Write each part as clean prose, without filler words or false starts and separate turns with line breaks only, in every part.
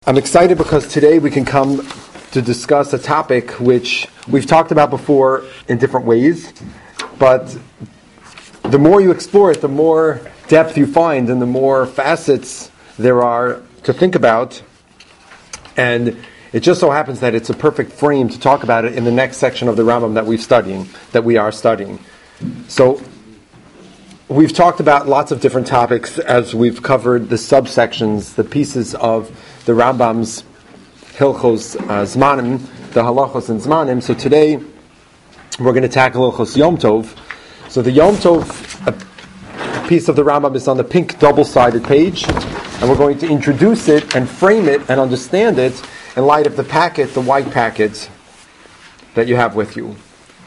I'm excited because today we can come to discuss a topic which we've talked about before in different ways, but the more you explore it, the more depth you find and the more facets there are to think about. And it just so happens that it's a perfect frame to talk about it in the next section of the Rambam that we are studying. So we've talked about lots of different topics as we've covered the subsections, the pieces of the Rambam's Hilchos Zmanim, the Halachos and Zmanim. So today we're going to tackle Hilchos Yom Tov. So the Yom Tov piece of the Rambam is on the pink double-sided page, and we're going to introduce it and frame it and understand it in light of the packet, the white packet that you have with you.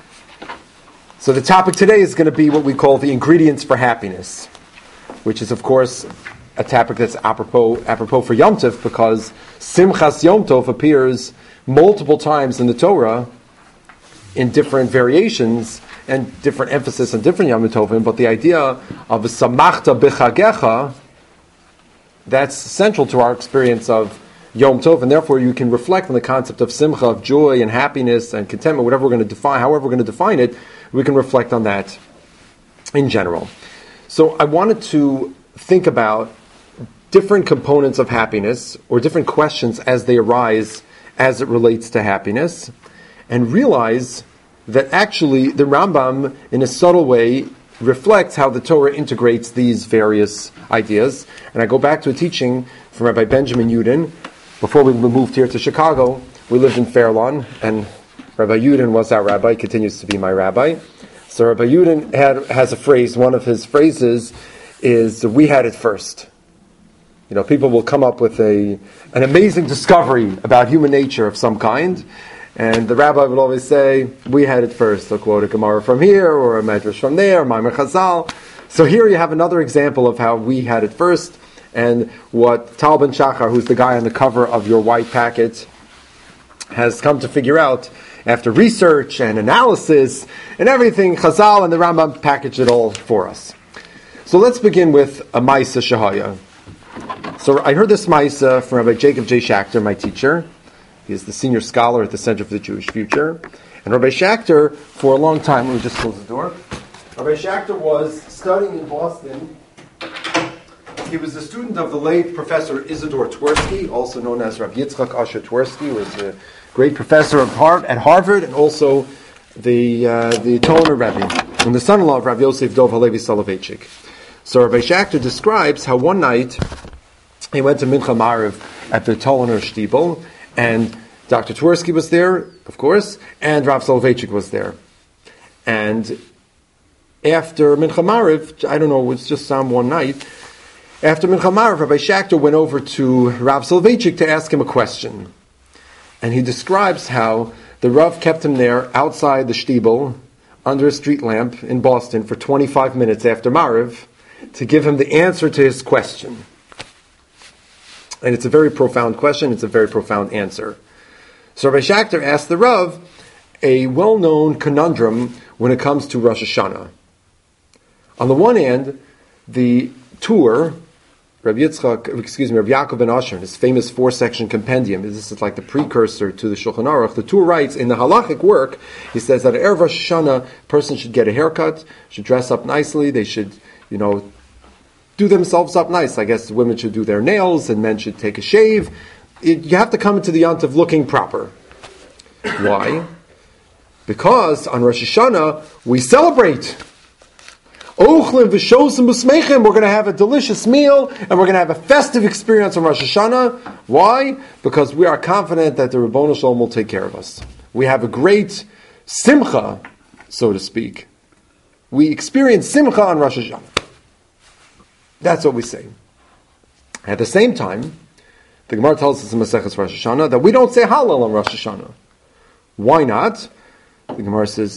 So the topic today is going to be what we call the ingredients for happiness, which is, of course, a topic that's apropos for Yom Tov, because Simchas Yom Tov appears multiple times in the Torah in different variations and different emphasis on different Yom Tovim, but the idea of a Samachta B'chagecha, that's central to our experience of Yom Tov, and therefore you can reflect on the concept of Simcha, of joy and happiness and contentment, whatever we're going to define, however we're going to define it, we can reflect on that in general. So I wanted to think about different components of happiness, or different questions as they arise as it relates to happiness, and realize that actually the Rambam, in a subtle way, reflects how the Torah integrates these various ideas. And I go back to a teaching from Rabbi Benjamin Yudin. Before we moved here to Chicago, we lived in Fairlawn, and Rabbi Yudin was our rabbi, continues to be my rabbi. So Rabbi Yudin has a phrase, one of his phrases is, "We had it first." You know, people will come up with an amazing discovery about human nature of some kind, and the rabbi would always say, "We had it first." They'll quote a Gemara from here, or a Medrash from there, or Maimer Chazal. So here you have another example of how we had it first, and what Tal Ben Shachar, who's the guy on the cover of your white packet, has come to figure out after research and analysis and everything. Chazal and the Rambam package it all for us. So let's begin with a Maisa Shahaya. So I heard this Maisa from Rabbi Jacob J. Schachter, my teacher. He is the senior scholar at the Center for the Jewish Future. And Rabbi Schachter, for a long time, let me just close the door. Rabbi Schachter was studying in Boston. He was a student of the late Professor Isidore Twersky, also known as Rabbi Yitzchak Asher Twersky, who was a great professor at Harvard, and also the Toner Rebbe, and the son-in-law of Rabbi Yosef Dov Halevi Soloveitchik. So Rabbi Schachter describes how one night he went to Mincha Mariv at the Toner Shtibel, and Dr. Twersky was there, of course, and Rav Soloveitchik was there. And after Mincha Mariv, I don't know, it was just some one night, after Mincha Mariv, Rabbi Schachter went over to Rav Soloveitchik to ask him a question. And he describes how the Rav kept him there outside the Shtibel, under a street lamp in Boston for 25 minutes after Mariv, to give him the answer to his question. And it's a very profound question, it's a very profound answer. So Rabbi Schachter asked the Rav a well-known conundrum when it comes to Rosh Hashanah. On the one hand, the Tur, Rabbi Yaakov ben Asher, his famous 4-section compendium, this is like the precursor to the Shulchan Aruch. The Tur writes, in the halachic work, he says that at Erev Rosh Hashanah, a person should get a haircut, should dress up nicely, they should, do themselves up nice. I guess women should do their nails, and men should take a shave. You have to come into the Yontif looking proper. Why? Because on Rosh Hashanah, we celebrate. Ochlim v'shosim b'smeichim. We're going to have a delicious meal, and we're going to have a festive experience on Rosh Hashanah. Why? Because we are confident that the Ribbono Shalom will take care of us. We have a great simcha, so to speak. We experience simcha on Rosh Hashanah. That's what we say. At the same time, the Gemara tells us in Maseches Rosh Hashanah that we don't say Hallel on Rosh Hashanah. Why not? The Gemara says,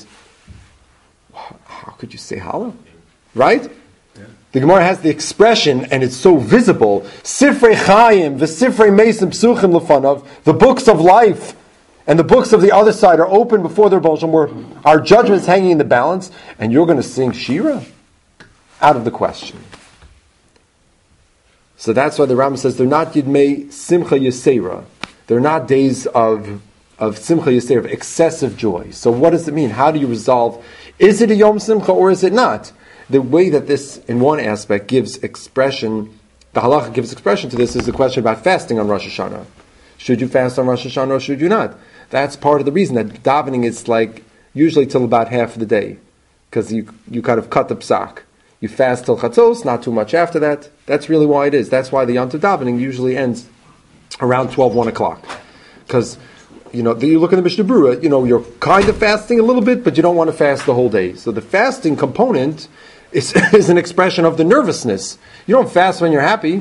how could you say Hallel? Right? Yeah. The Gemara has the expression, and it's so visible, Sifrei Chaim, v'Sifrei Mesim Psuchim Lefanov, the books of life and the books of the other side are open before their Bolsham, where our judgment is hanging in the balance, and you're going to sing Shira? Out of the question. So that's why the Rambam says they're not Yidmei Simcha Yisera. They're not days of Simcha Yisera, of excessive joy. So what does it mean? How do you resolve? Is it a Yom Simcha or is it not? The way that this, in one aspect, gives expression, the halacha gives expression to this, is the question about fasting on Rosh Hashanah. Should you fast on Rosh Hashanah or should you not? That's part of the reason that davening is like usually till about half of the day, because you kind of cut the psak. You fast till chatzos, not too much after that. That's really why it is. That's why the Yom Tov davening usually ends around 12, 1 o'clock. Because, you look at the Mishnah Berurah, you're kind of fasting a little bit, but you don't want to fast the whole day. So the fasting component is an expression of the nervousness. You don't fast when you're happy.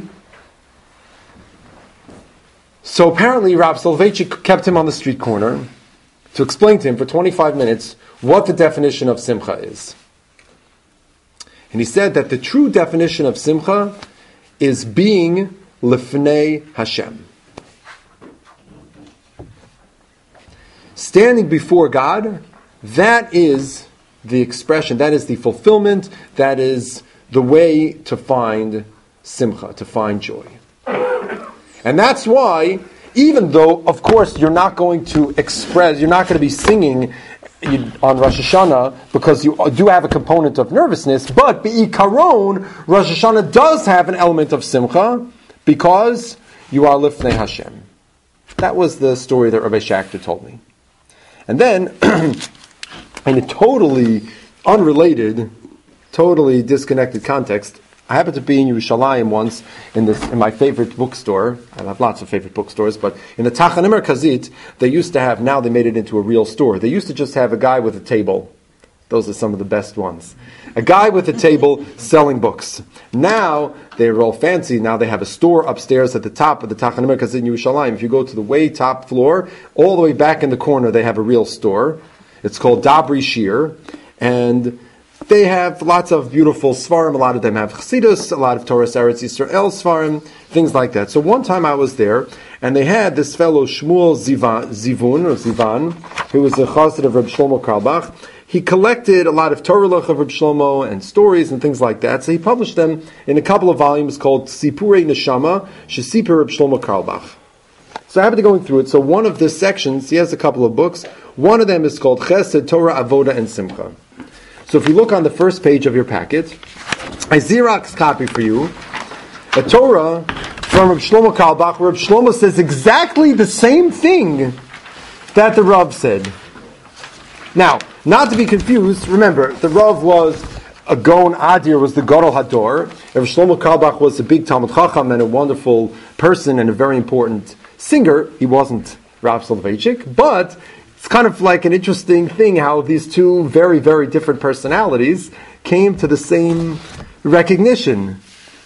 So apparently Rav Soloveitchik kept him on the street corner to explain to him for 25 minutes what the definition of Simcha is. And he said that the true definition of Simcha is being Lifnei Hashem. Standing before God, that is the expression, that is the fulfillment, that is the way to find Simcha, to find joy. And that's why, even though, of course, you're not going to be singing on Rosh Hashanah because you do have a component of nervousness, but Be'ikaron, Rosh Hashanah does have an element of Simcha because you are Lifnei Hashem. That was the story that Rabbi Schachter told me. And then, in a totally unrelated, totally disconnected context, I happened to be in Yerushalayim once in my favorite bookstore. I have lots of favorite bookstores, but in the Tachanim Merkazit, they used to have, now they made it into a real store. They used to just have a guy with a table. Those are some of the best ones. A guy with a table selling books. Now, they're all fancy. Now they have a store upstairs at the top of the Tachanim Merkazit in Yerushalayim. If you go to the way top floor, all the way back in the corner, they have a real store. It's called Dabri Shir. And they have lots of beautiful Svarim. A lot of them have Chassidus, a lot of Torah Eretz Yisrael Svarim, things like that. So one time I was there, and they had this fellow Shmuel Zivan, who was a Chassid of Reb Shlomo Carlebach. He collected a lot of Torah Luch of Reb Shlomo and stories and things like that. So he published them in a couple of volumes called Sipurei Neshama, Shesipur Reb Shlomo Carlebach. So I happened to going through it. So one of the sections, he has a couple of books. One of them is called Chesed, Torah, Avoda, and Simcha. So if you look on the first page of your packet, I Xerox copy for you a Torah from Reb Shlomo Carlebach, where Reb Shlomo says exactly the same thing that the Rav said. Now, not to be confused, remember, the Rav was a Gaon Adir, was the Gadol Hador. Reb Shlomo Carlebach was a big Talmud Chacham and a wonderful person and a very important singer. He wasn't Rav Soloveitchik, but it's kind of like an interesting thing how these two very, very different personalities came to the same recognition.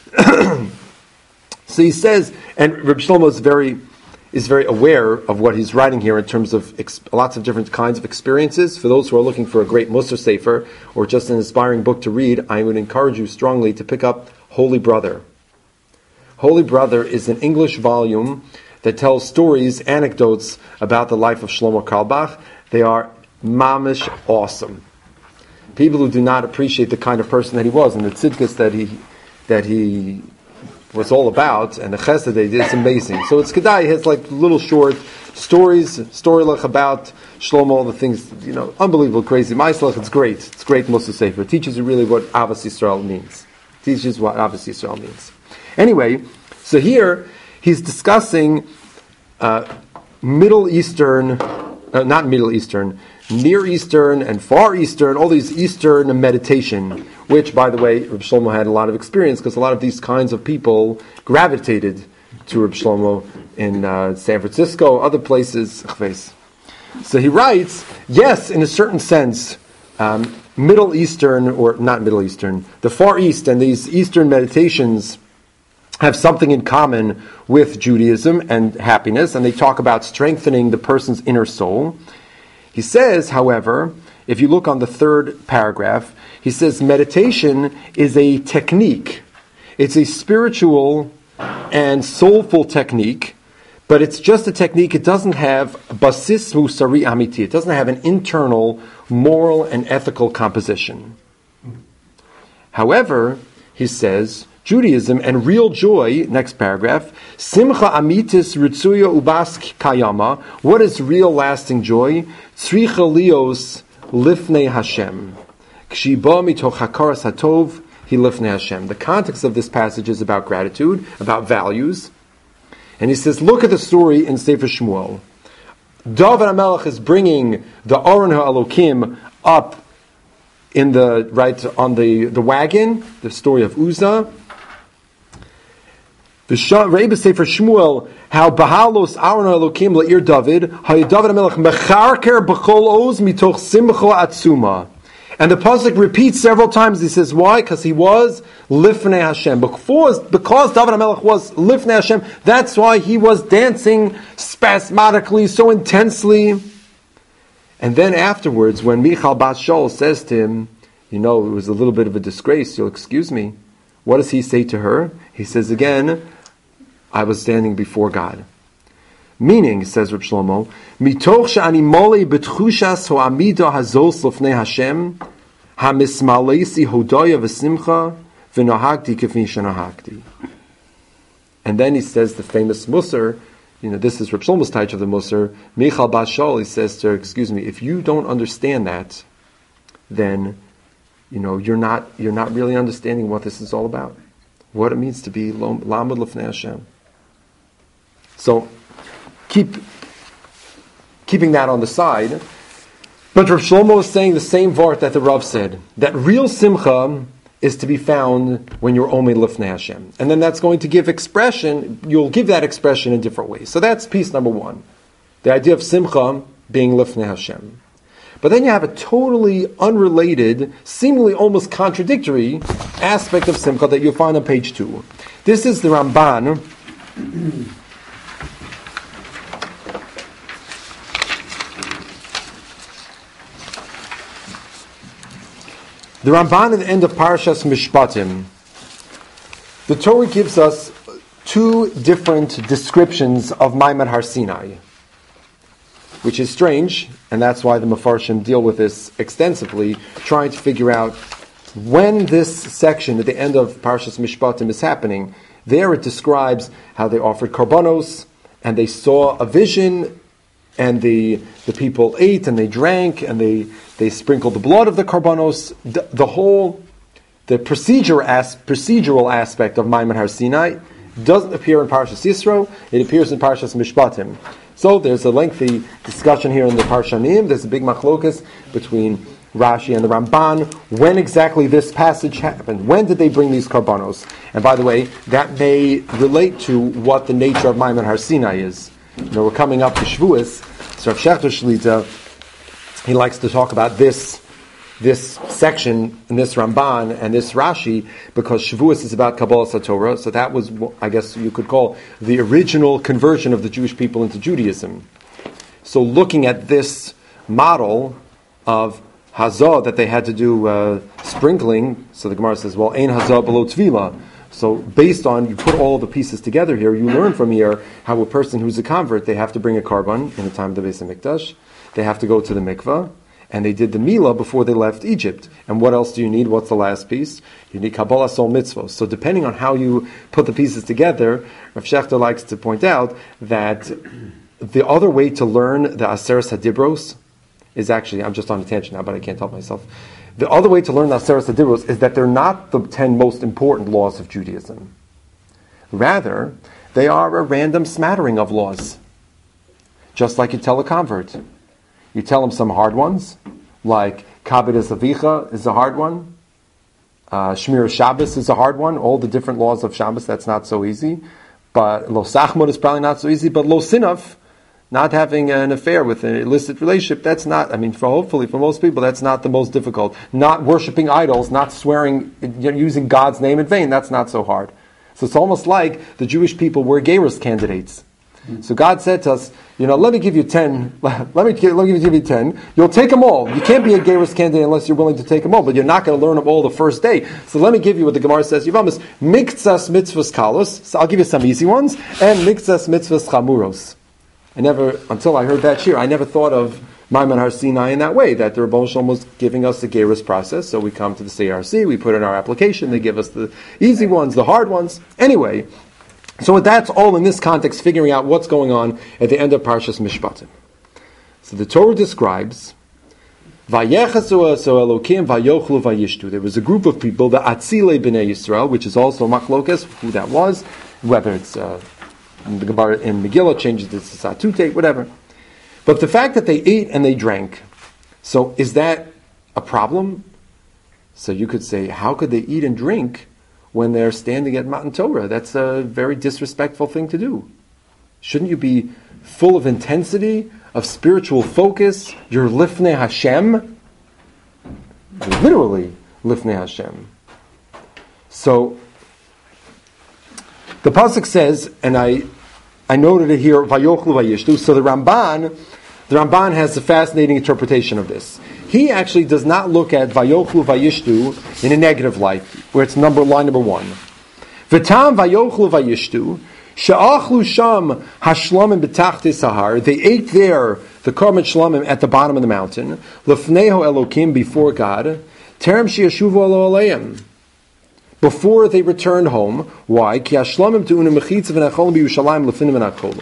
So he says, and Reb Shlomo is very aware of what he's writing here in terms of lots of different kinds of experiences. For those who are looking for a great Musar Sefer or just an inspiring book to read, I would encourage you strongly to pick up Holy Brother. Holy Brother is an English volume that tells stories, anecdotes about the life of Shlomo Carlebach. They are mamish awesome. People who do not appreciate the kind of person that he was and the tzidkus that he was all about, and the chesed they did, it's amazing. So it's Kedai, it has like little short stories, storylech about Shlomo, all the things, unbelievable, crazy. Maislech, it's great. It's great Musar Sefer. It teaches you really what Avos Yisrael means. Anyway, so here, he's discussing Near Eastern and Far Eastern, all these Eastern meditation, which, by the way, Reb Shlomo had a lot of experience because a lot of these kinds of people gravitated to Reb Shlomo in San Francisco, other places. So he writes, yes, in a certain sense, Middle Eastern, or not Middle Eastern, the Far East and these Eastern meditations have something in common with Judaism and happiness, and they talk about strengthening the person's inner soul. He says, however, if you look on the third paragraph, he says meditation is a technique. It's a spiritual and soulful technique, but it's just a technique. It doesn't have basis musari amiti. It doesn't have an internal moral and ethical composition. However, he says, Judaism, and real joy, next paragraph, Simcha amitis ritzuya ubas kayama, what is real lasting joy? Tzricha lios lifnei Hashem. Kshiba mitoch hakaras hatov hi lifnei Hashem. The context of this passage is about gratitude, about values. And he says, look at the story in Sefer Shmuel. David HaMelech is bringing the Aron HaElokim up in on the wagon, the story of Uzzah. The Rebbe Sefer Shmuel, how Bahalos Aron HaElokim La'ir David, how David HaMelech Mecharker B'chol Oz Mitoch Simcha Atzuma. And the pasuk repeats several times. He says, why? Because he was Lifnei Hashem. Because David HaMelech was Lifnei Hashem, that's why he was dancing spasmodically, so intensely. And then afterwards, when Michal Bat Shaul says to him, it was a little bit of a disgrace, you'll excuse me, what does he say to her? He says again, I was standing before God. Meaning, says Reb Shlomo, mitoch she'ani molei betchushas ho'amida hazos lefnei Hashem, hamismalesi hodaya v'simcha, v'nohagti k'fi shenahagti. And then he says the famous Musar, this is Reb Shlomo's taich of the Musar, Michal Bat Shaul, he says to her, excuse me, if you don't understand that, then, you're not really understanding what this is all about. What it means to be lamed lefnei Hashem. So, keeping that on the side, but Rav Shlomo is saying the same vart that the Rav said, that real simcha is to be found when you're only lifnei Hashem. And then that's going to give expression, you'll give that expression in different ways. So that's piece number one, the idea of simcha being lifnei Hashem. But then you have a totally unrelated, seemingly almost contradictory aspect of simcha that you'll find on page 2. This is the Ramban. The Ramban at the end of Parashas Mishpatim, the Torah gives us two different descriptions of Maimon Har Sinai, which is strange, and that's why the Mefarshim deal with this extensively, trying to figure out when this section at the end of Parashas Mishpatim is happening. There it describes how they offered korbanos, and they saw a vision, and the people ate, and they drank, and they sprinkled the blood of the korbanos. The procedural aspect of Maimon Har Sinai doesn't appear in Parashas Yisro, it appears in Parashas Mishpatim. So there's a lengthy discussion here in the Parshanim. There's a big machlokas between Rashi and the Ramban. When exactly this passage happened? When did they bring these korbanos? And by the way, that may relate to what the nature of Maimon Har Sinai is. We're coming up to Shavuos. So Rav Shechter Shlita, he likes to talk about this section in this Ramban and this Rashi because Shavuos is about Kabbalah Satorah. So that was, I guess you could call, the original conversion of the Jewish people into Judaism. So looking at this model of Hazah that they had to do sprinkling, so the Gemara says, well, Ein Hazah below Tvila. So based on, you put all the pieces together here, you learn from here how a person who's a convert, they have to bring a korban in the time of the Beis HaMikdash, they have to go to the mikvah, and they did the milah before they left Egypt. And what else do you need? What's the last piece? You need Kabbalah Sol Mitzvos. So depending on how you put the pieces together, Rav Shechter likes to point out that the other way to learn the Aseres HaDibros is actually, I'm just on a tangent now, but I can't help myself. The other way to learn the Aseres HaDibros is that they're not the 10 most important laws of Judaism. Rather, they are a random smattering of laws. Just like you tell a convert. You tell them some hard ones, like Kabed Avicha is a hard one, Shmir Shabbos is a hard one, all the different laws of Shabbos, that's not so easy. But Lo Sachmod is probably not so easy, but Lo Sinaf, not having an affair with an illicit relationship, that's not, hopefully for most people, that's not the most difficult. Not worshipping idols, not swearing, using God's name in vain, that's not so hard. So it's almost like the Jewish people were Geirus candidates. So God said to us, let me give you 10. Let me give you 10. You'll take them all. You can't be a Geirus candidate unless you're willing to take them all, but you're not going to learn them all the first day. So let me give you what the Gemara says. Yivamis, miktsas mitzvahs kalos. So I'll give you some easy ones, and miktsas mitzvahs chamuros. Until I heard that shir, I never thought of Maimon Har Sinai in that way, that the Rebbeinu Shalom was giving us the Gerus process, so we come to the CRC, we put in our application, they give us the easy ones, the hard ones. Anyway, so that's all in this context, figuring out what's going on at the end of Parshas Mishpatim. So the Torah describes, Vayechasu Elokim Vayochlu Vayishtu. There was a group of people, the Atzile B'nai Yisrael, which is also Machlokes, who that was, whether it's in Megillah changes it to Satute, whatever. But the fact that they ate and they drank, so is that a problem? So you could say, how could they eat and drink when they're standing at Matan Torah? That's a very disrespectful thing to do. Shouldn't you be full of intensity, of spiritual focus? You're Lifnei Hashem. You're literally Lifnei Hashem. So the pasuk says, and I noted it here, Vayochlu Vayishtu. So the Ramban has a fascinating interpretation of this. He actually does not look at Vayochlu Vayishtu in a negative light, where it's line number 1. V'tam Vayochlu Vayishtu, she'achlu sham hashlamim b'tachti sahar. They ate there the korban shlamim at the bottom of the mountain. Lefneho Elokim, before God. Terem she'yashuvu alo aleim, before they returned home. Why? Ki hashlamim tu'unu mechitza v'nacholim b'Yushalayim lefnim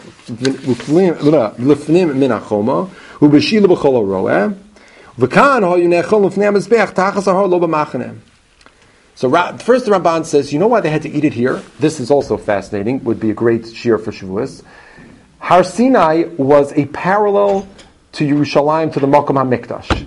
min hachoma u'b'shila b'chol ha'roeh v'kan ha'yu nechol lefnei ha'mizbeach tachas ha'har lo b'machaneh. So first the Ramban says, you know why they had to eat it here? This is also fascinating, would be a great shiur for Shavuos. Har Sinai was a parallel to Yerushalayim, to the Makom HaMikdash.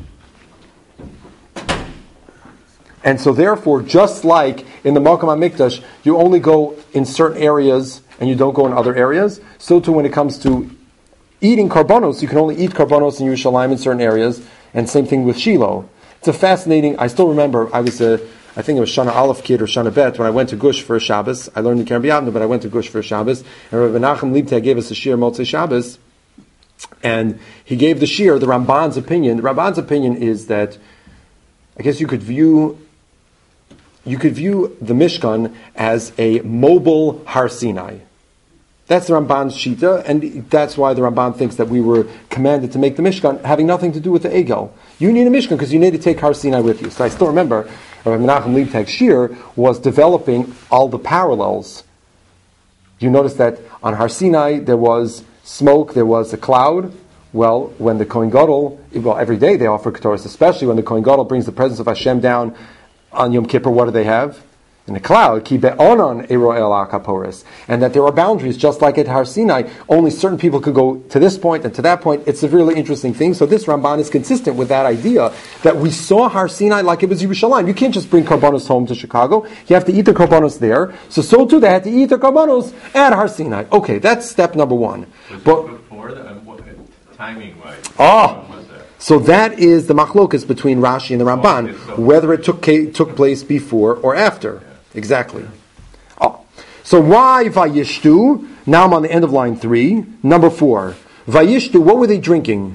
And so therefore, just like in the Makom HaMikdash, you only go in certain areas and you don't go in other areas, so too when it comes to eating karbanos, you can only eat karbanos in Yerushalayim in certain areas, and same thing with Shiloh. It's a fascinating, I still remember, I think it was Shana Aleph Kid or Shana Bet, when I went to Gush for a Shabbos. I learned in Keren B'Yavneh, but I went to Gush for a Shabbos. And Rabbi Menachem Liebtag gave us a shiur Motzei Shabbos, and he gave the shiur, the Ramban's opinion. The Ramban's opinion is that, I guess you could view the Mishkan as a mobile Har Sinai. That's the Ramban's shita, and that's why the Ramban thinks that we were commanded to make the Mishkan having nothing to do with the Egel. You need a Mishkan because you need to take Har Sinai with you. So I still remember Rabbi Menachem Liebtag's shiur was developing all the parallels. You notice that on Har Sinai there was smoke, there was a cloud. Well, when the Kohen Gadol, every day they offer Ketores, especially when the Kohen Gadol brings the presence of Hashem down on Yom Kippur, what do they have? In the cloud, ki be'onon ero el akaporis, and that there are boundaries, just like at Har Sinai. Only certain people could go to this point and to that point. It's a really interesting thing. So this Ramban is consistent with that idea that we saw Har Sinai like it was Yerushalayim. You can't just bring karbanos home to Chicago. You have to eat the karbanos there. So too they had to eat the karbanos at Har Sinai. Okay, that's step number 1.
But before that, timing wise.
So that is the machlokas between Rashi and the Ramban, whether it took place before or after. Yeah. Exactly. So why Vayishtu? Now I'm on the end of line 3. Number 4. Vayishtu, what were they drinking?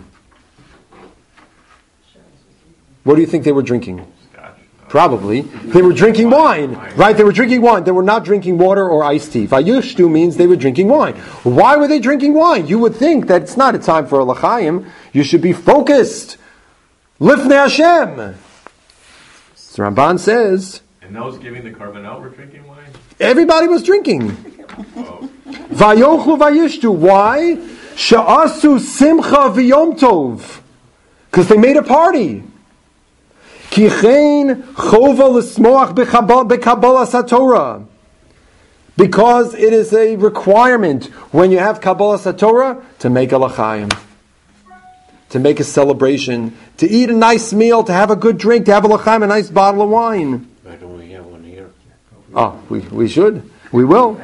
What do you think they were drinking? Probably. They were drinking wine. Right? They were drinking wine. They were not drinking water or iced tea. Vayishtu means they were drinking wine. Why were they drinking wine? You would think that it's not a time for a l'chaim. You should be focused. Lifnei Hashem. So Ramban says,
and those giving the karbanot were drinking wine?
Everybody was drinking. Vayochlu Vayishtu. Why? Sha'asu simcha v'yom tov. Because they made a party. Kichein chova l'smoach b'kabbalas haTorah. Because it is a requirement when you have Kabbalas haTorah to make a l'chaim, to make a celebration, to eat a nice meal, to have a good drink, to have a l'chaim, a nice bottle of wine.
Why don't we have one here?
Oh, we should. We will.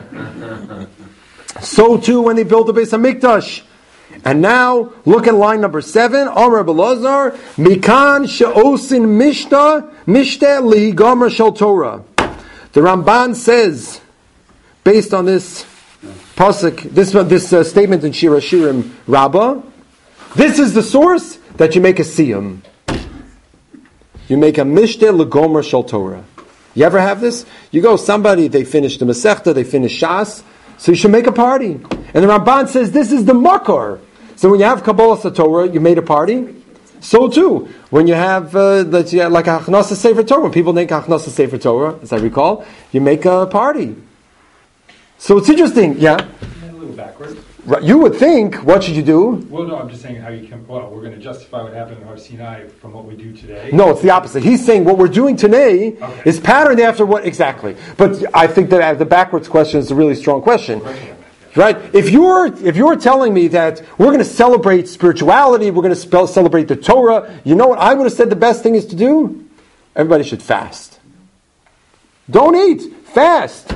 So too when they built the Beis HaMikdash. And now, look at line number 7. Amar Belazar, Mikan she'osin mishta li gomer shel Torah. The Ramban says, based on this pasuk, this statement in Shir Hashirim Rabbah, this is the source that you make a siyum. You make a mishta li gomer shel Torah. You ever have this? You go, they finished the Masechta, they finished Shas, so you should make a party. And the Ramban says this is the makor. So when you have Kabbalas haTorah, you made a party. So too, when you have like a Achnasa Sefer Torah, when people make Achnasa Sefer Torah, as I recall, you make a party. So it's interesting, yeah?
A little backwards.
Right. You would think, what should you do?
Well, no, I'm just saying how you can, we're going to justify what happened in Har Sinai from what we do today.
No, it's the opposite. He's saying what we're doing today is patterned after what exactly. But I think that the backwards question is a really strong question. Right? If you're telling me that we're going to celebrate spirituality, we're going to celebrate the Torah, you know what I would have said the best thing is to do? Everybody should fast. Don't eat. Fast.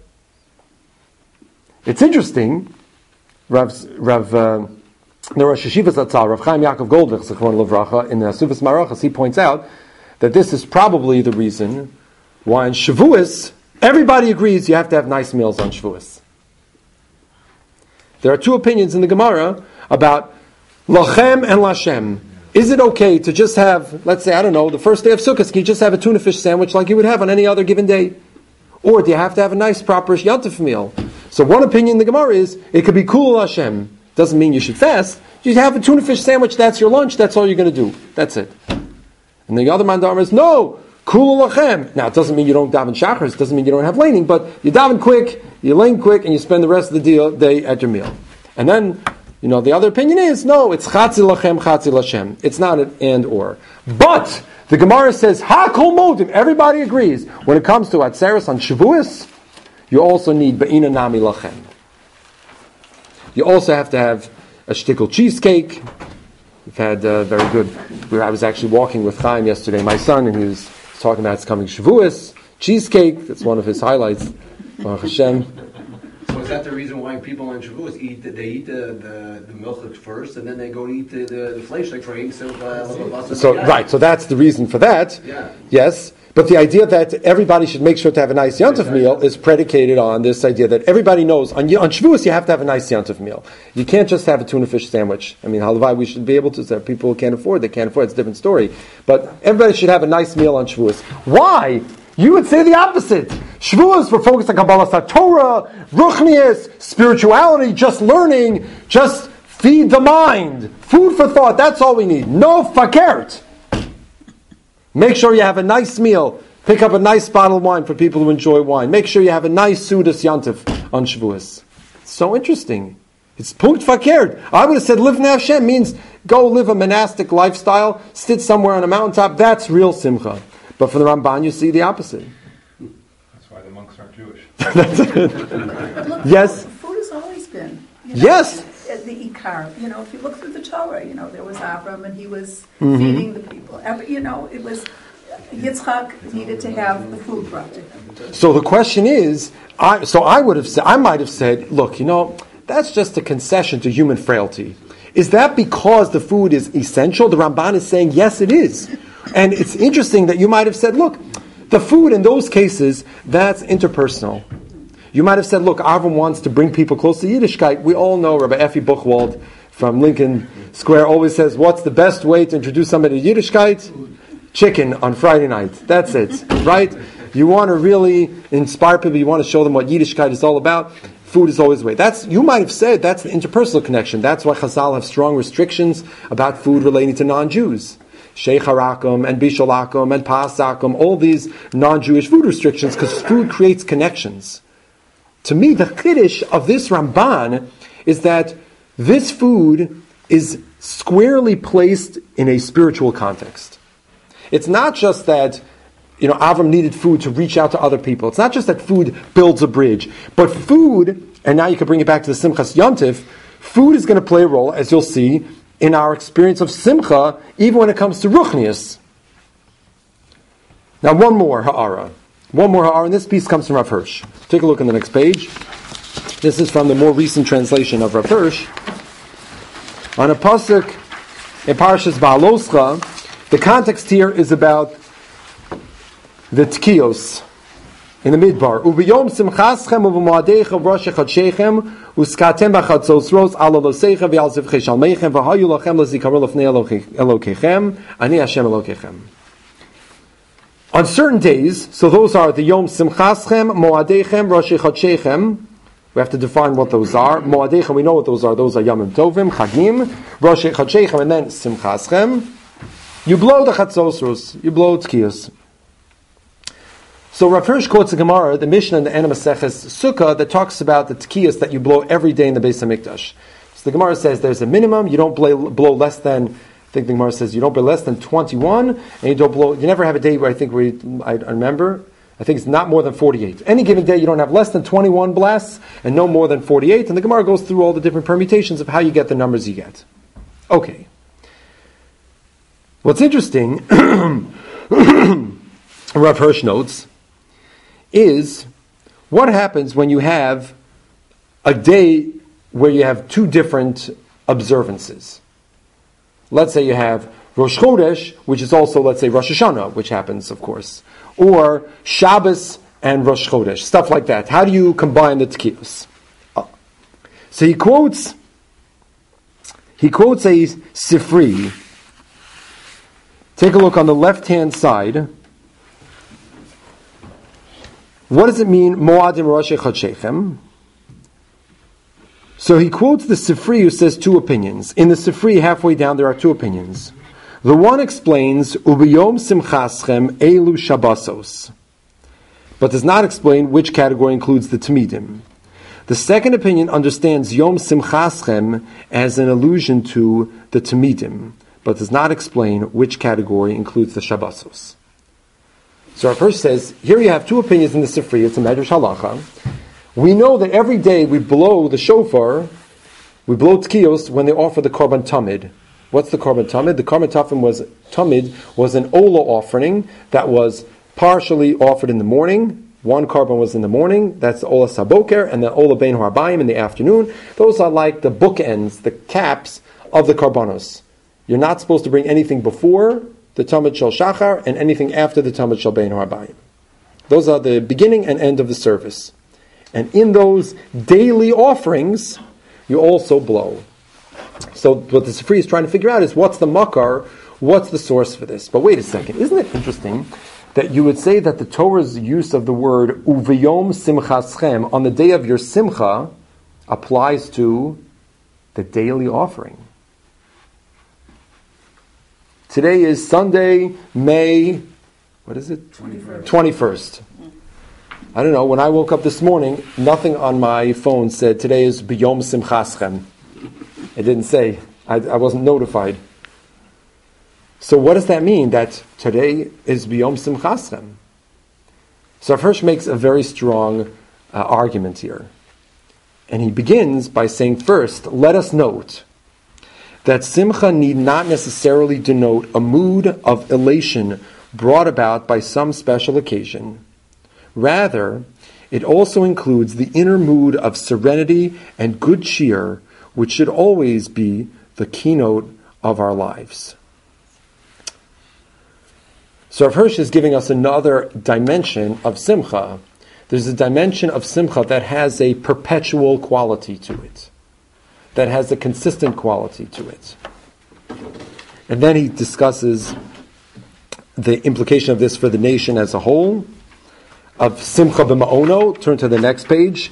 It's interesting. The Rosh Yeshiva Zatzal, Rav Chaim Yaakov Goldvich, Zechron Levracha, in the Sufis Marachas, he points out that this is probably the reason why in Shavuos, everybody agrees you have to have nice meals on Shavuos. There are two opinions in the Gemara about lachem and lashem. Is it okay to just have, let's say, I don't know, the first day of Sukkot, can you just have a tuna fish sandwich like you would have on any other given day? Or do you have to have a nice, proper Yantif meal? So one opinion in the Gemara is, it could be kul lashem. Doesn't mean you should fast. You have a tuna fish sandwich, that's your lunch, that's all you're going to do. That's it. And the other mandar is, no, kul lachem. Now, it doesn't mean you don't daven shachar, it doesn't mean you don't have laning, but you daven quick, you lane quick, and you spend the rest of the day at your meal. And then, the other opinion is, no, it's chatzi lachem, chatzi lashem. It's not an and or. But, the Gemara says, ha kol modim, everybody agrees. When it comes to Atzeres on Shavuos, you also need be'ina nami lachem. You also have to have a shtickle cheesecake. We've had very good. I was actually walking with Chaim yesterday, my son, and he was talking about it's coming Shavuos cheesecake. That's one of his highlights. Baruch Hashem.
So is that the reason why people on Shavuos eat the milk first, and then they go eat the fleischlik for eating
So right, so that's the reason for that.
Yeah.
Yes. But the idea that everybody should make sure to have a nice Yontif meal is predicated on this idea that everybody knows on Shavuos you have to have a nice Yontif meal. You can't just have a tuna fish sandwich. I mean, halavai, we should be able to. People who can't afford, they can't afford. It's a different story. But everybody should have a nice meal on Shavuos. Why? You would say the opposite. Shavuos, we're focused on Kabbalah Torah, Ruchnius, spirituality, just learning, just feed the mind, food for thought. That's all we need. No fakert. Make sure you have a nice meal. Pick up a nice bottle of wine for people who enjoy wine. Make sure you have a nice Sudas Yantif on Shavuos. It's so interesting. It's punkt fakert. I would have said live Hashem means go live a monastic lifestyle, sit somewhere on a mountaintop. That's real simcha. But for the Ramban, you see the opposite.
That's why the monks aren't Jewish.
Look,
Yes.
Food has always been.
Yes.
The Ikar. If you look through the Torah, there was Avram and he was feeding the people. It was Yitzchak needed to have the food brought to him.
So the question is, I might have said, look, that's just a concession to human frailty. Is that because the food is essential? The Ramban is saying, yes, it is. And it's interesting that you might have said, look, the food in those cases, that's interpersonal. You might have said, look, Avram wants to bring people close to Yiddishkeit. We all know Rabbi Effie Buchwald from Lincoln Square always says, what's the best way to introduce somebody to Yiddishkeit? Chicken on Friday night. That's it, right? You want to really inspire people, you want to show them what Yiddishkeit is all about. Food is always the way. You might have said that's the interpersonal connection. That's why Chazal have strong restrictions about food relating to non-Jews. Sheikh Harakum and Bishalakum and Pasakum, all these non-Jewish food restrictions, because food creates connections. To me, the chiddush of this Ramban is that this food is squarely placed in a spiritual context. It's not just that, Avram needed food to reach out to other people. It's not just that food builds a bridge. But food, and now you can bring it back to the Simchas Yontif, food is going to play a role, as you'll see, in our experience of Simcha, even when it comes to Ruchnius. Now one more Ha'ara, and this piece comes from Rav Hirsch. Take a look on the next page. This is from the more recent translation of Rav Hirsch. On a pasuk in Parshas Ba'aloscha, the context here is about the Tkiyos in the Midbar. Ubiyom simchaschem u'v'moadeichem rosh chadshechem u'skatem b'chatzos ala loseichem v'al zivchei shalmeichem v'hayu lachem l'zikaron l'fnei Elokechem ani Hashem Elokechem. On certain days, so those are the Yom Simchaschem, Moadechem, Rosh Chodshechem. We have to define what those are. Moadechem, we know what those are. Those are Yom Tovim, Chagim, Rosh Chodshechem, and then Simchaschem. You blow the chatzosros, you blow tkiyos. So Rav Hirsch quotes the Gemara, the Mishnah in the Ena Maseches Sukkah, that talks about the tkiyos that you blow every day in the Beis Hamikdash. So the Gemara says there's a minimum, you don't blow less than, I think the Gemara says you don't blow less than 21, and you never have a day where I remember, I think it's not more than 48. Any given day you don't have less than 21 blasts, and no more than 48, and the Gemara goes through all the different permutations of how you get the numbers you get. Okay. What's interesting, Rav Hirsch notes, is what happens when you have a day where you have two different observances. Let's say you have Rosh Chodesh, which is also, let's say, Rosh Hashanah, which happens, of course, or Shabbos and Rosh Chodesh, stuff like that. How do you combine the tkiyos? So he quotes a Sifri. Take a look on the left-hand side. What does it mean, Moadim Rosh Chodshechem? So he quotes the Sifri, who says two opinions. In the Sifri, halfway down, there are two opinions. The one explains, Ubiyom Simchaschem Elu Shabbosos, but does not explain which category includes the Tamidim. The second opinion understands Yom Simchaschem as an allusion to the Tamidim, but does not explain which category includes the Shabbosos. So our first says, here you have two opinions in the Sifri, it's a Medrash Halacha. We know that every day we blow the shofar, we blow tkiyos when they offer the Korban Tamid. What's the Korban Tamid? The Korban Tamid was an Ola offering that was partially offered in the morning. One Korban was in the morning, that's the Ola Saboker, and the Ola Bein Harbayim in the afternoon. Those are like the bookends, the caps of the Korbanos. You're not supposed to bring anything before the Tamid Shel Shachar and anything after the Tamid Shel Bein Harbayim. Those are the beginning and end of the service. And in those daily offerings, you also blow. So what the Sifri is trying to figure out is what's the makar, what's the source for this? But wait a second, isn't it interesting that you would say that the Torah's use of the word uvayom simchaschem on the day of your simcha applies to the daily offering? Today is Sunday, May, what is it? 21st. I don't know, when I woke up this morning, nothing on my phone said, today is B'yom Simchaschem. It didn't say. I wasn't notified. So what does that mean, that today is B'yom Simchaschem? So Hirsch makes a very strong argument here. And he begins by saying, first, let us note that Simcha need not necessarily denote a mood of elation brought about by some special occasion. Rather, it also includes the inner mood of serenity and good cheer, which should always be the keynote of our lives. So Rav Hirsch is giving us another dimension of Simcha. There's a dimension of Simcha that has a perpetual quality to it, that has a consistent quality to it. And then he discusses the implication of this for the nation as a whole, of Simcha b'ma'ono. Turn to the next page.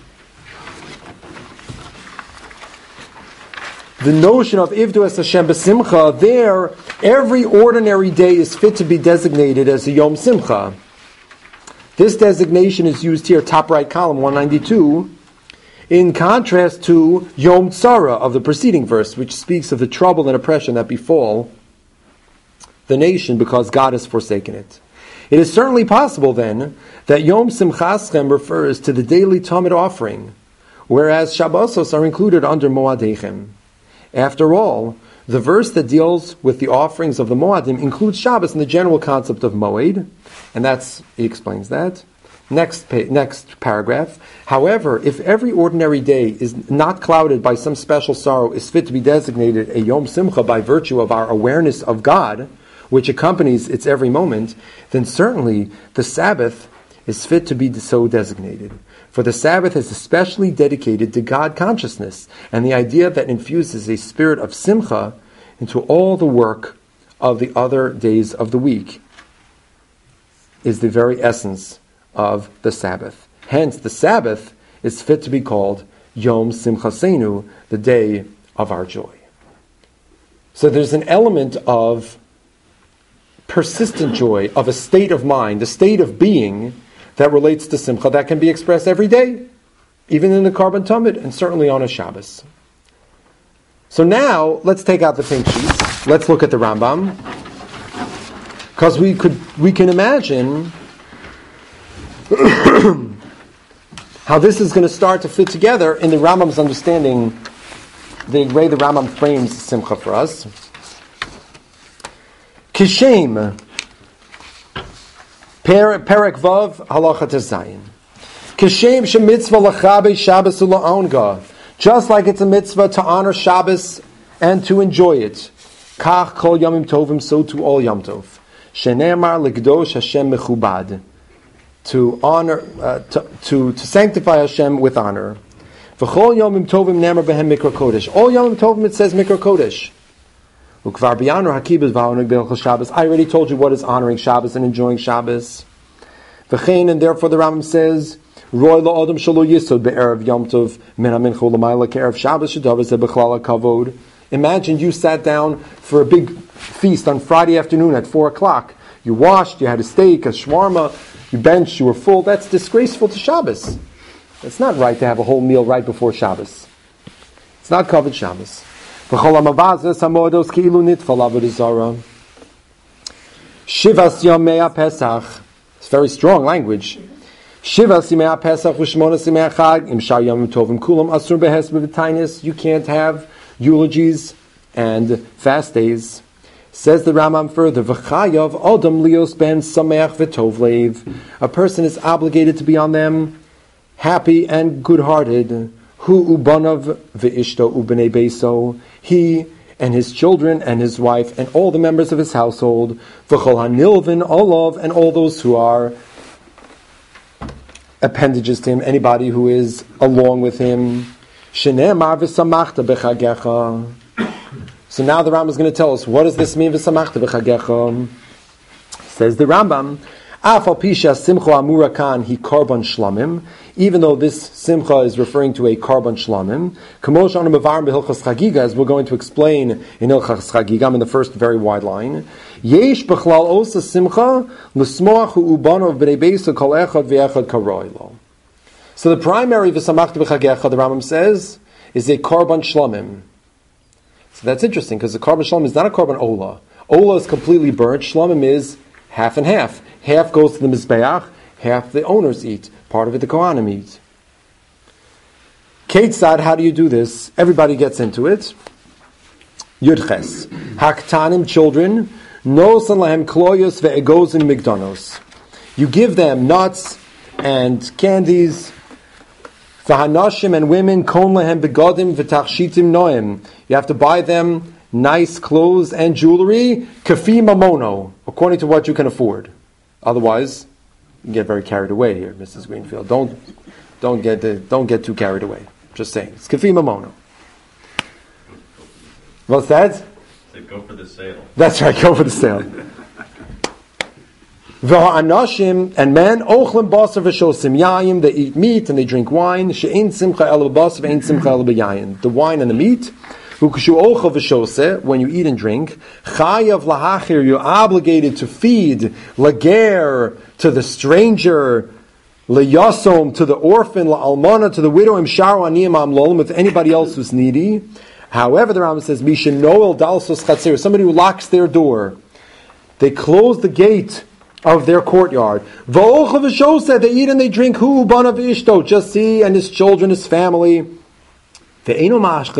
The notion of Ivdu es Hashem b'simcha, there, every ordinary day is fit to be designated as a Yom Simcha. This designation is used here, top right column, 192, in contrast to Yom Tzara of the preceding verse, which speaks of the trouble and oppression that befall the nation because God has forsaken it. It is certainly possible, then, that Yom Simchaschem refers to the daily Tamid offering, whereas Shabbosos are included under Moadechem. After all, the verse that deals with the offerings of the Moadim includes Shabbos in the general concept of Moed, and he explains that. Next paragraph. However, if every ordinary day is not clouded by some special sorrow, is fit to be designated a Yom Simcha by virtue of our awareness of God, which accompanies its every moment, then certainly the Sabbath is fit to be so designated. For the Sabbath is especially dedicated to God consciousness and the idea that infuses a spirit of simcha into all the work of the other days of the week is the very essence of the Sabbath. Hence, the Sabbath is fit to be called Yom Simchasenu, the day of our joy. So there's an element of persistent joy of a state of mind, a state of being that relates to simcha that can be expressed every day, even in the Karban Tamid, and certainly on a Shabbos. So now, let's take out the pink sheets. Let's look at the Rambam. Because we can imagine how this is going to start to fit together in the Rambam's understanding, the way the Rambam frames simcha for us. Kishem, Perek Vav, Halacha Tezayin. Kishem shemitzvah lachabe Shabbos ula'onga. Just like it's a mitzvah to honor Shabbos and to enjoy it. Kach kol yamim tovim, so to all Yom Tov. Shenemar ligdosh Hashem mechubad. To honor, to sanctify Hashem with honor. V'chol yomim tovim nemar behem mikra kodesh. All yomim tovim it says mikra kodesh. Ukvar b'yanor hakibas v'honig b'ilchos Shabbos. I already told you what is honoring Shabbos and enjoying Shabbos. V'chein, and therefore the Rambam says, Roy la'adam shalo yisod be'erev Yom Tov min ha'mincha l'mayla ke'erev Shabbos shadavar ze b'chlal kavod. Imagine you sat down for a big feast on Friday afternoon at 4 o'clock. You washed, you had a steak, a shawarma, you benched, you were full. That's disgraceful to Shabbos. It's not right to have a whole meal right before Shabbos. It's not covered Shabbos. Shivas Yomei Pesach. It's very strong language. Shivas Yomei Pesach v'shmonas Yomei Chag im shar yomim tovim kulam asur behes b'v'tainis. You can't have eulogies and fast days. Says the Rambam further, V'chayav Adam lios ben sameach v'tov leiv. A person is obligated to be on them happy and good-hearted. Hu ubanav v'ishto ubnei beiso. He and his children and his wife and all the members of his household. V'chol hanilvin olav, and all those who are appendages to him, anybody who is along with him. Shenemar v'samachta b'chagecha. So now the Rambam is going to tell us, what does this mean? V'samachta b'chagecha. Says the Rambam, Afal pisha simcha amura kan hi karban shlamim. Even though this simcha is referring to a karban shlamim, kamosh anu mevarim b'hilchas chagiga, as we're going to explain in Hilchas Chagiga in the first very wide line. Yesh b'chlal osa simcha l'smoach hu ubanov b'nei beisa kol echad v'echad karoilo. So the primary v'samachta b'chagecha, the Rambam says, is a karban shlamim. So that's interesting, because the karban shlamim is not a karban ola. Ola is completely burnt. Shlamim is half and half. Half goes to the mizbeach, half the owners eat. Part of it the kohanim eat. Ketzad, how do you do this? Everybody gets into it. Yudches. Haktanim, children. Nosan lahem kloyos ve'egozin migdanos. You give them nuts and candies. V'hanashim, and women. Kon lahem begodim v'tachshitim noem. You have to buy them nice clothes and jewelry. Kafi mamono, according to what you can afford. Otherwise, you get very carried away here, Mrs. Greenfield. Don't get too carried away. Just saying. It's kafi mamono. What's that?
Say go for the sale.
That's right. Go for the sale. V'ha'anashim, and men ochlim basar v'shosim yayim. They eat meat and they drink wine. She'ein simcha el basar ve'ein simcha el b'yayin. The wine and the meat. When you eat and drink, chayav lahachir, you're obligated to feed lager, to the stranger, leyasom, to the orphan, la'almana, to the widow, imsharu aniyim amlolim, with anybody else who's needy. However, the Rambam says, misha noel dalsos chatzir, somebody who locks their door. They close the gate of their courtyard. V'ocha v'shoseh, they eat and they drink, hu bana v'ishto, just he and his children, his family. He doesn't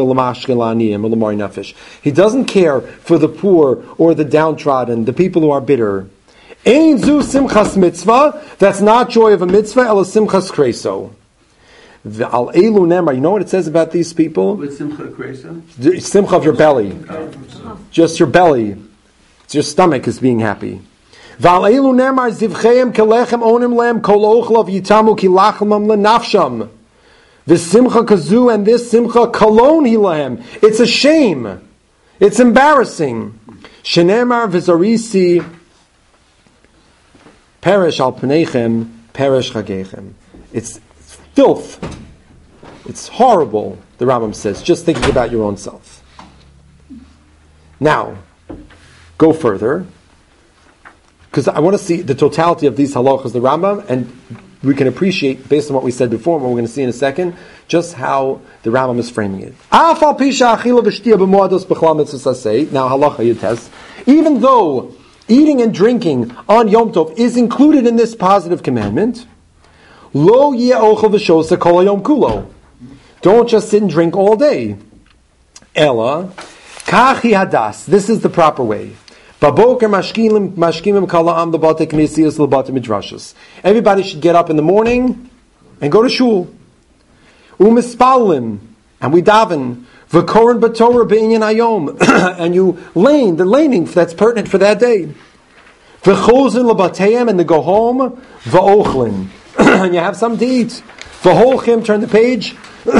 care for the poor or the downtrodden, the people who are bitter. Ein zu simchas mitzvah. That's not joy of a mitzvah. Ela simchas kreso. Al elu nemar. You know what it says about these people?
What's simcha kreso?
Simcha of your belly. Just your belly. It's your stomach is being happy. Val elu nemar zivcheim kelechem onim lem kol ochlav yitamu kilachlamam lenafsham. This simcha kazu and this simcha kalon hilahem. It's a shame. It's embarrassing. Shenemar v'zarisi perish al pneichem perish chagechem. It's filth. It's horrible, the Rambam says, just thinking about your own self. Now, go further. because I want to see the totality of these halachas, the Rambam, and we can appreciate, based on what we said before, and what we're going to see in a second, just how the Rambam is framing it. Now, halacha yites. Even though eating and drinking on Yom Tov is included in this positive commandment, lo yeh ochel v'shosa kol hayom kulo. Don't just sit and drink all day. Ella, kachi hadas. This is the proper way. Baboker mashkimim kala am lebate knesiyos lebate midrashos. Everybody should get up in the morning and go to shul. Umispalim, and we daven. V'koren b'torah be'inyan hayom, and you lane the laning that's pertinent for that day. V'chozin lebateyim, and they go home. V'ochlin, and you have something to eat. V'holchim, turn the page.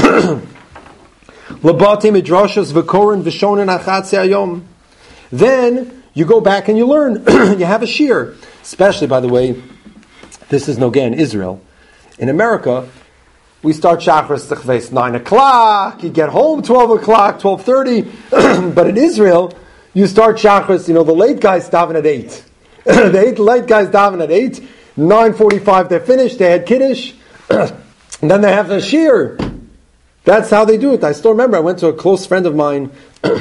Lebate midrashos v'koren v'shonen achatze hayom. Then you go back and you learn. You have a shir. Especially, by the way, this is Nogeh in Israel. In America, we start Shachris Techves 9 o'clock. You get home 12 o'clock, 12:30. But in Israel, you start Shachris. The late guys daven at 8. The late guys daven at 8. 9:45 they're finished. They had Kiddush. And then they have the shir. That's how they do it. I still remember I went to a close friend of mine,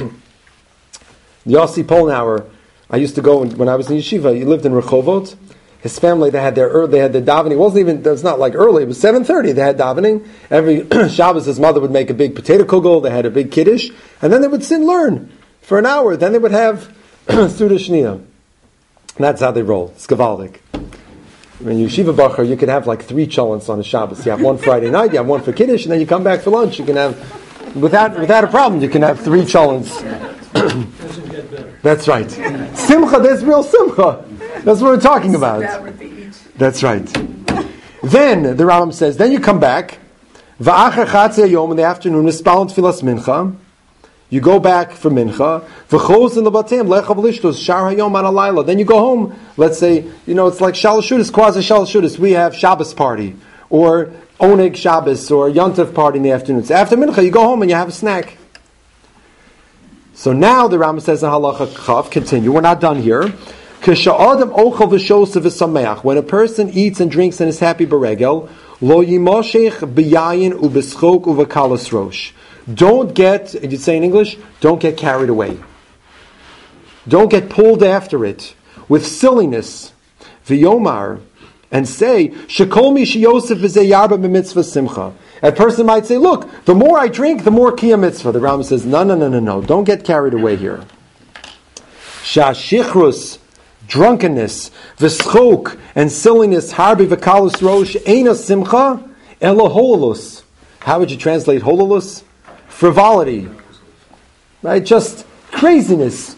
Yossi Polnauer. I used to go when I was in yeshiva. He lived in Rehovot. His family, they had their davening. It's not like early. It was 7:30. They had davening. Every Shabbos, his mother would make a big potato kugel. They had a big kiddush. And then they would sit and learn for an hour. Then they would have Suda Shnia. That's how they roll. It's Gavaldik. When yeshiva bacher, you can have like 3 cholents on a Shabbos. You have one Friday night, you have one for Kiddush, and then you come back for lunch. You can have, without a problem, you can have 3 cholents. That's right. Simcha, there's real simcha. That's what we're talking about. That's right. Then, the Rambam says, then you come back, v'achar chatzei hayom, in the afternoon, nispal tfilas mincha. You go back for mincha. V'choz in the batim lechav lishtos shar hayom an alayla. Then you go home. Let's say it's like shalashudas, quasi shalashudas. We have Shabbos party or oneg Shabbos or Yontif party in the afternoon. So after mincha, you go home and you have a snack. So now the Rambam says in halacha chav. Continue. We're not done here. When a person eats and drinks and is happy beregel, lo yimoshech b'yayin u'b'schok u'v'kalas rosh. Don't get, you say in English, don't get carried away. Don't get pulled after it with silliness. V'yomar, and say, shekol mi sheyosef v'zeh yarba b'mitzvah simcha. A person might say, look, the more I drink, the more kiyam mitzvah. The Rambam says, no. Don't get carried away here. Shashichrus, drunkenness, v'schok, and silliness, harbi v'kalos rosh, eina simcha, ela hololus. How would you translate hololus? Frivolity. Right? Just craziness.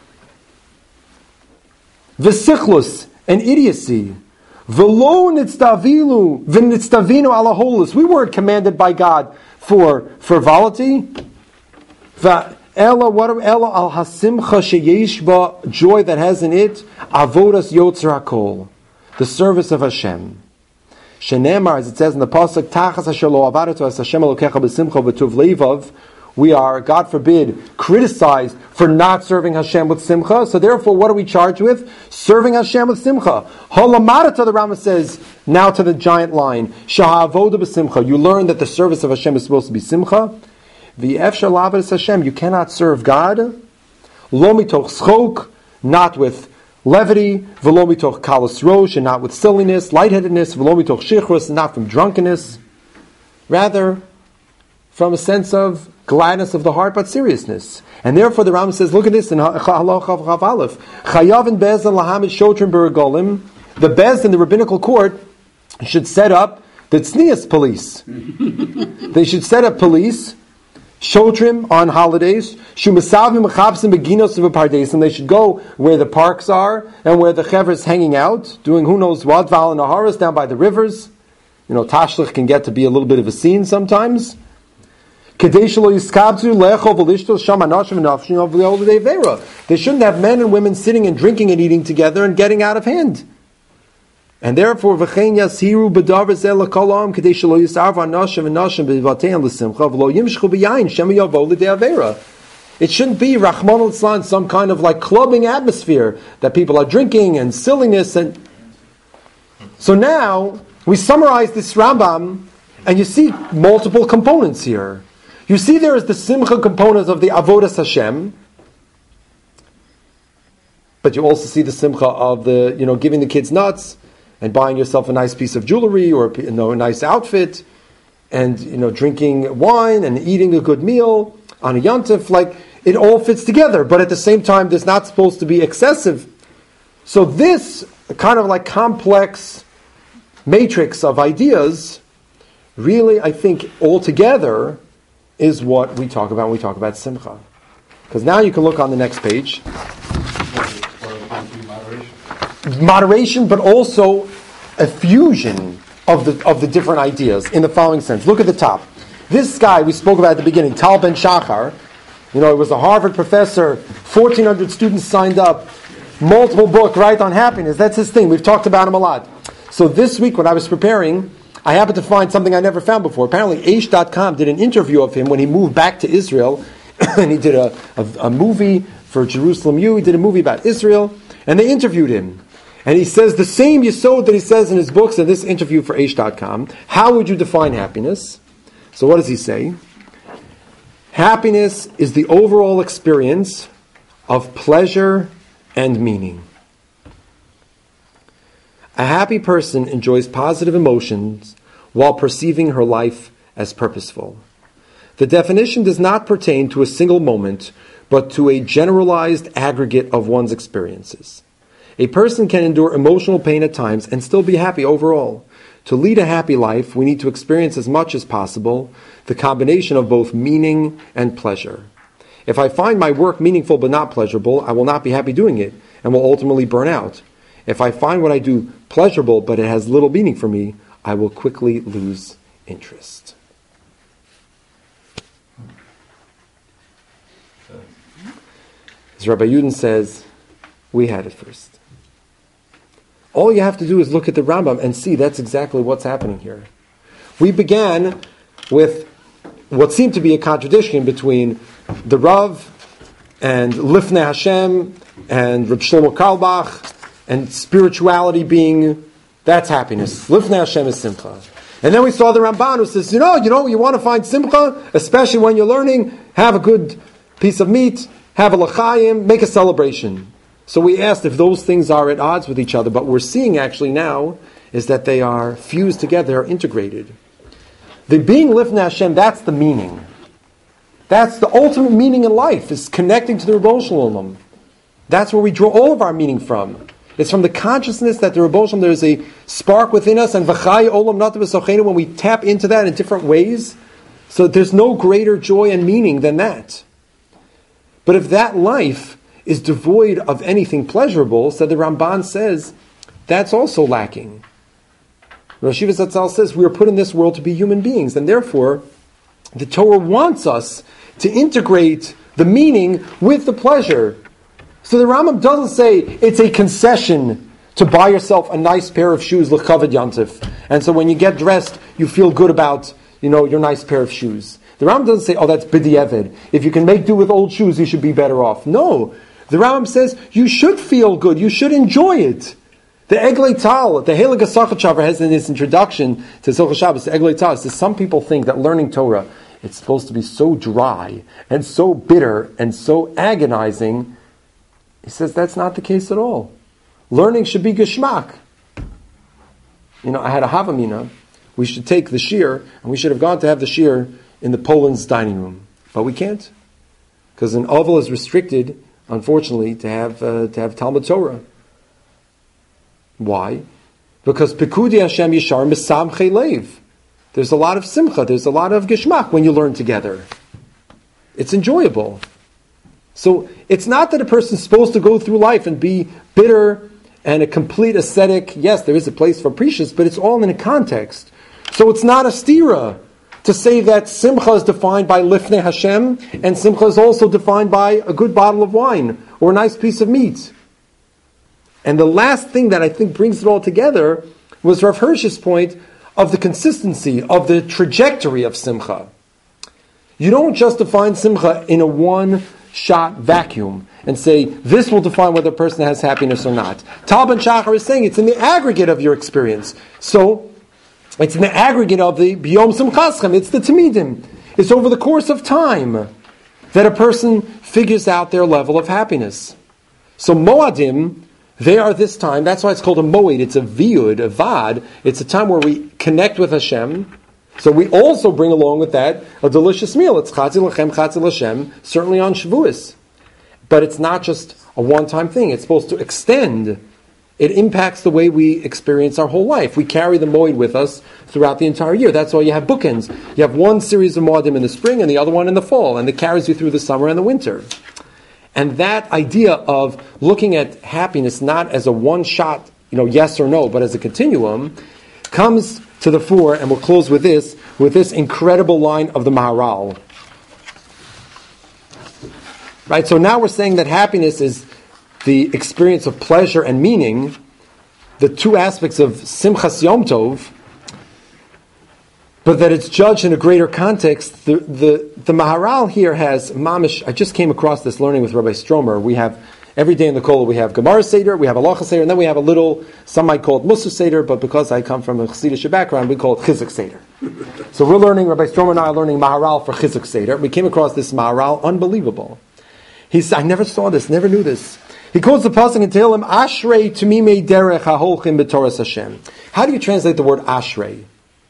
V'sichlus, and idiocy. V'lo nitztavinu ala hololus. We weren't commanded by God for frivolity. Ella al hasimcha sheyesh ba, joy that has in it avodas yotzer hakol, the service of Hashem. Shenemar, as it says in the pasuk, tachas asher lo avadatu as Hashem elokecha b'simcha v'tuv leivav. We are, God forbid, criticized for not serving Hashem with simcha. So therefore, what are we charged with? Serving Hashem with simcha. Holamarata, the Rambam says, now to the giant line, shahavoda b'simcha. You learn that the service of Hashem is supposed to be simcha. The efshar lavas Hashem, you cannot serve God. Lo mitoch schok, not with levity. V'lo mitoch kalas rosh, and not with silliness, lightheadedness. V'lo mitoch shichrus, not from drunkenness. Rather, from a sense of gladness of the heart, but seriousness. And therefore, the Rambam says, look at this in Halacha Chav Aleph. Chayav and Bezdin lahamid shotrim b'regolim. The Bezdin, the rabbinical court, should set up the tznius police. They should set up police. Shotrim on holidays, shumasavim mechavsim beginos of a pardes, and they should go where the parks are and where the chevra is hanging out, doing who knows what, val and aharas down by the rivers. Tashlich can get to be a little bit of a scene sometimes. They shouldn't have men and women sitting and drinking and eating together and getting out of hand. And therefore, and therefore the It shouldn't be Rahman al-Islam, some kind of like clubbing atmosphere that people are drinking and silliness. And so now we summarize this Rambam, and you see multiple components here. You see there is the simcha component of the avodas Hashem, but you also see the simcha of the giving the kids nuts and buying yourself a nice piece of jewelry or a nice outfit, and drinking wine and eating a good meal on a yontif. Like, it all fits together, but at the same time, there's not supposed to be excessive. So this kind of like complex matrix of ideas, really, I think, altogether is what we talk about when we talk about simcha. Because now you can look on the next page. Moderation, but also a fusion of the different ideas in the following sense. Look at the top. This guy we spoke about at the beginning, Tal Ben Shachar, it was a Harvard professor, 1,400 students signed up, multiple book, right, on happiness. That's his thing. We've talked about him a lot. So this week when I was preparing, I happened to find something I never found before. Apparently Aish.com did an interview of him when he moved back to Israel, and he did a movie for Jerusalem U. He did a movie about Israel, and they interviewed him. And he says the same yesod that he says in his books in this interview for Aish.com. How would you define happiness? So what does he say? Happiness is the overall experience of pleasure and meaning. A happy person enjoys positive emotions while perceiving her life as purposeful. The definition does not pertain to a single moment, but to a generalized aggregate of one's experiences. A person can endure emotional pain at times and still be happy overall. To lead a happy life, we need to experience as much as possible the combination of both meaning and pleasure. If I find my work meaningful but not pleasurable, I will not be happy doing it and will ultimately burn out. If I find what I do pleasurable but it has little meaning for me, I will quickly lose interest. As Rabbi Yudin says, we had it first. All you have to do is look at the Rambam and see that's exactly what's happening here. We began with what seemed to be a contradiction between the Rav and Lifnei Hashem and Reb Shlomo Karlbach and spirituality being, that's happiness. Lifnei Hashem is simcha. And then we saw the Ramban who says, you want to find simcha, especially when you're learning, have a good piece of meat, have a l'chaim, make a celebration. So we asked if those things are at odds with each other, but we're seeing actually now is that they are fused together, are integrated. The being Lifnei Hashem, that's the meaning. That's the ultimate meaning in life, is connecting to the Rebbeinu Shalom. That's where we draw all of our meaning from. It's from the consciousness that the Rebbeinu Shalom, there is a spark within us, and v'chai olam nata b'sochenu, when we tap into that in different ways, so there's no greater joy and meaning than that. But if that life is devoid of anything pleasurable, so the Ramban says, that's also lacking. Rosh Yeshiva Zatzal says we are put in this world to be human beings, and therefore the Torah wants us to integrate the meaning with the pleasure. So the Rambam doesn't say it's a concession to buy yourself a nice pair of shoes, l'chavod yantif, and so when you get dressed, you feel good about your nice pair of shoes. The Rambam doesn't say, that's b'di'evid. If you can make do with old shoes, you should be better off. No. The Rambam says, you should feel good, you should enjoy it. The Eglei Tal, the Heilig HaSachachavar has in his introduction to Zilchah Shabbos, the Eglei Tal, says some people think that learning Torah, it's supposed to be so dry, and so bitter, and so agonizing. He says that's not the case at all. Learning should be geschmack. I had a Havamina, we should take the shir, and we should have gone to have the shir in the Poland's dining room. But we can't. Because an oval is restricted, unfortunately, to have Talmud Torah. Why? Because Pekudi Hashem Yishar Misamchei Leiv. There's a lot of simcha, there's a lot of geschmack when you learn together. It's enjoyable. So it's not that a person's supposed to go through life and be bitter and a complete ascetic. Yes, there is a place for precious, but it's all in a context. So it's not a stira to say that simcha is defined by Lifnei Hashem, and simcha is also defined by a good bottle of wine or a nice piece of meat. And the last thing that I think brings it all together was Rav Hirsch's point of the consistency, of the trajectory of simcha. You don't just define simcha in a one one-shot vacuum and say, this will define whether a person has happiness or not. Tal Ben Shachar is saying it's in the aggregate of your experience. So, it's in the aggregate of the B'yom Simchaschem, it's the Tamidim. It's over the course of time that a person figures out their level of happiness. So Moadim, they are this time, that's why it's called a Moed, it's a Viud, a Vad, it's a time where we connect with Hashem. So we also bring along with that a delicious meal. It's Chatzil Lachem, Chatzil Hashem, certainly on Shavuos. But it's not just a one-time thing, it's supposed to extend. It impacts the way we experience our whole life. We carry the Moed with us throughout the entire year. That's why you have bookends. You have one series of Moedim in the spring and the other one in the fall, and it carries you through the summer and the winter. And that idea of looking at happiness not as a one-shot, yes or no, but as a continuum, comes to the fore, and we'll close with this incredible line of the Maharal. Right, so now we're saying that happiness is the experience of pleasure and meaning, the two aspects of Simchas Yom Tov, but that it's judged in a greater context. The Maharal here has mamish. I just came across this learning with Rabbi Stromer. We have every day in the Kollel we have Gemara Seder, we have Halacha Seder, and then we have a little. Some might call it Mussar Seder, but because I come from a Chassidish background, we call it Chizuk Seder. So we're learning. Rabbi Stromer and I are learning Maharal for Chizuk Seder. We came across this Maharal, unbelievable. He said, I never saw this, never knew this. He quotes the pasuk in Tehillim, Ashrei Tumimei Derech HaHolchim B'Toras Hashem. How do you translate the word Ashrei?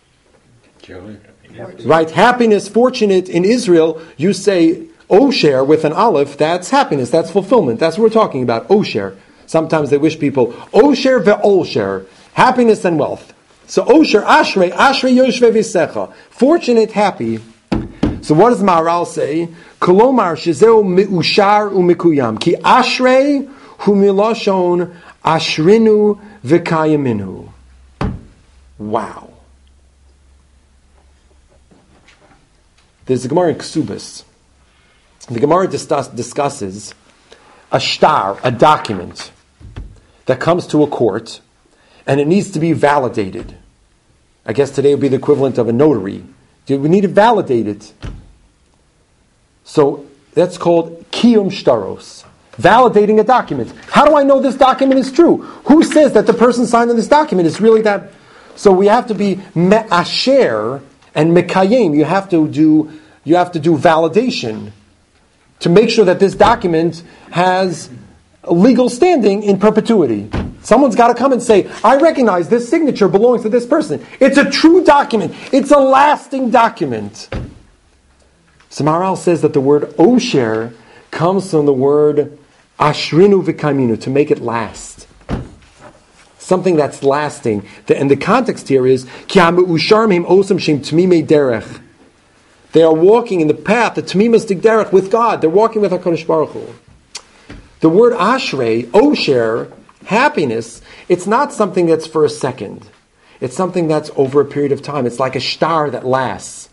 Right, happiness, fortunate. In Israel, you say Osher with an aleph, that's happiness, that's fulfillment. That's what we're talking about, Osher. Sometimes they wish people, Osher ve'olsher, happiness and wealth. So Osher, Ashrei Yoshve V'Secha, fortunate, happy. So what does Maharal say? Kolomar shezeu me'ushar u'mekuyam. Ki ashrei hu milashon ashrinu v'kayaminu. Wow. There's a Gemara in Ksubas. The Gemara discusses a shtar, a document that comes to a court, and it needs to be validated. I guess today would be the equivalent of a notary. We need to validate it. So that's called kiyum shtaros, validating a document. How do I know this document is true? Who says that the person signing this document is really that? So we have to be me'asher and mekayim. You have to do validation to make sure that this document has a legal standing in perpetuity. Someone's got to come and say, I recognize this signature belongs to this person. It's a true document. It's a lasting document. So Maharal says that the word osher comes from the word ashrinu v'kaiminu, to make it last. Something that's lasting. And the context here is, ki ha'me'ushar mehem osam shem tmimei derech. They are walking in the path, the tmimas derech, with God. They're walking with HaKadosh Baruch Hu. The word ashrei, osher, happiness, it's not something that's for a second. It's something that's over a period of time. It's like a shtar that lasts.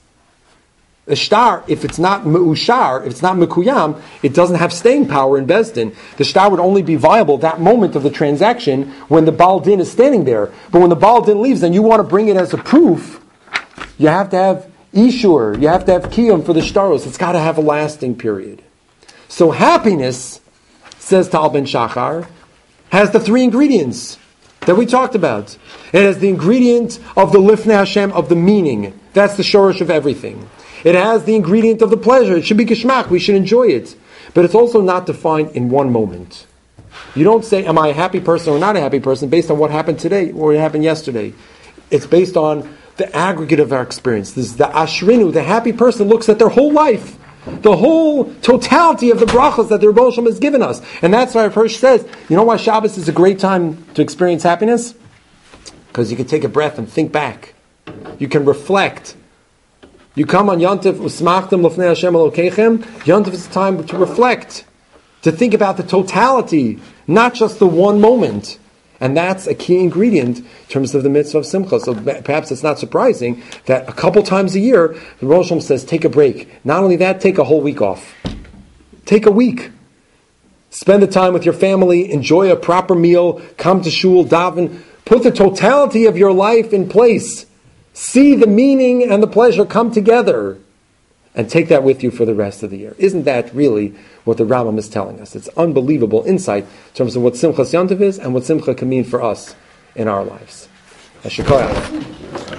A shtar, if it's not me'ushar, if it's not mekuyam, it doesn't have staying power in Bezdin. The shtar would only be viable that moment of the transaction when the Baal Din is standing there. But when the Baal Din leaves and you want to bring it as a proof, you have to have ishur, you have to have kiyum for the shtaros. It's got to have a lasting period. So happiness, says Tal Ben Shachar, has the three ingredients that we talked about. It has the ingredient of the Lifnei Hashem, of the meaning. That's the shorish of everything. It has the ingredient of the pleasure. It should be geschmack. We should enjoy it. But it's also not defined in one moment. You don't say, am I a happy person or not a happy person based on what happened today or what happened yesterday. It's based on the aggregate of our experience. This is the ashrinu. The happy person looks at their whole life, the whole totality of the brachas that the Rebbe Shalom has given us. And that's why Hirsch says, you know why Shabbos is a great time to experience happiness? Because you can take a breath and think back. You can reflect. You come on Yontif, Usmachtem Lefnei Hashem Elokeichem. Yontif is a time to reflect, to think about the totality, not just the one moment. And that's a key ingredient in terms of the mitzvah of Simcha. So perhaps it's not surprising that a couple times a year, the Rosh Hashanah says, take a break. Not only that, take a whole week off. Take a week. Spend the time with your family, enjoy a proper meal, come to shul, daven. Put the totality of your life in place. See the meaning and the pleasure come together. and take that with you for the rest of the year. Isn't that really what the Rambam is telling us? It's unbelievable insight in terms of what Simchas Yom Tov is and what Simcha can mean for us in our lives. Ashikoyach.